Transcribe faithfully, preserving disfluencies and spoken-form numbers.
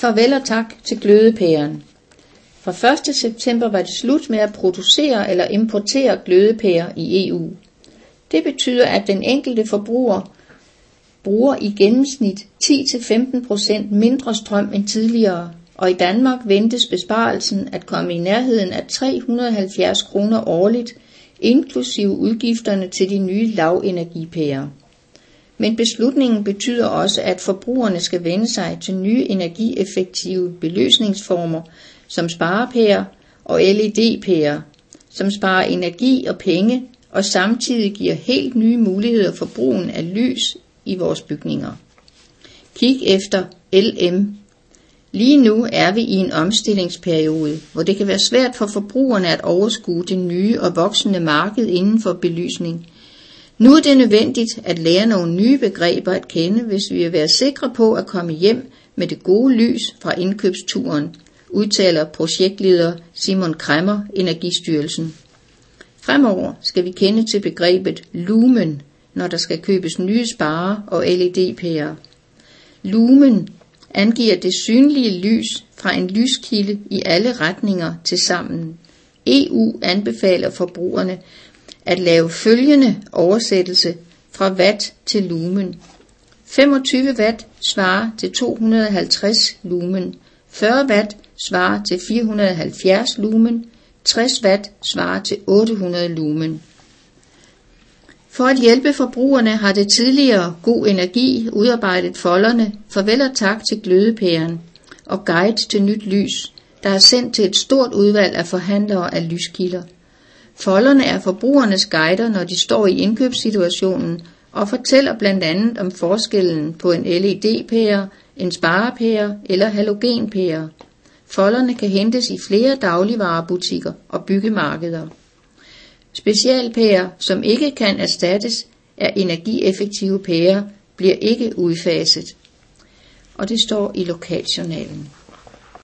Farvel og tak til glødepæren. Fra første september var det slut med at producere eller importere glødepærer i E U. Det betyder, at den enkelte forbruger bruger i gennemsnit ti til femten procent mindre strøm end tidligere, og i Danmark ventes besparelsen at komme i nærheden af tre hundrede og halvfjerds kroner årligt, inklusive udgifterne til de nye lavenergipærer. Men beslutningen betyder også, at forbrugerne skal vende sig til nye energieffektive beløsningsformer som sparepærer og L E D-pærer, som sparer energi og penge og samtidig giver helt nye muligheder for brugen af lys i vores bygninger. Kig efter L M. Lige nu er vi i en omstillingsperiode, hvor det kan være svært for forbrugerne at overskue det nye og voksende marked inden for belysning. Nu er det nødvendigt at lære nogle nye begreber at kende, hvis vi vil være sikre på at komme hjem med det gode lys fra indkøbsturen, udtaler projektleder Simon Kremmer, Energistyrelsen. Fremover skal vi kende til begrebet lumen, når der skal købes nye spare- og L E D-pærer. Lumen angiver det synlige lys fra en lyskilde i alle retninger til sammen. E U anbefaler forbrugerne at lave følgende oversættelse fra watt til lumen. femogtyve watt svarer til to hundrede og halvtreds lumen, fyrre watt svarer til fire hundrede og halvfjerds lumen, tres watt svarer til otte hundrede lumen. For at hjælpe forbrugerne har det tidligere God Energi udarbejdet folderne Farvel og tak til glødepæren og Guide til nyt lys, der er sendt til et stort udvalg af forhandlere af lyskilder. Folderne er forbrugernes guider, når de står i indkøbssituationen, og fortæller blandt andet om forskellen på en L E D-pære, en sparepære eller halogenpære. Folderne kan hentes i flere dagligvarebutikker og byggemarkeder. Specialpærer, som ikke kan erstattes af energieffektive pærer, bliver ikke udfaset. Og det står i Lokaljournalen.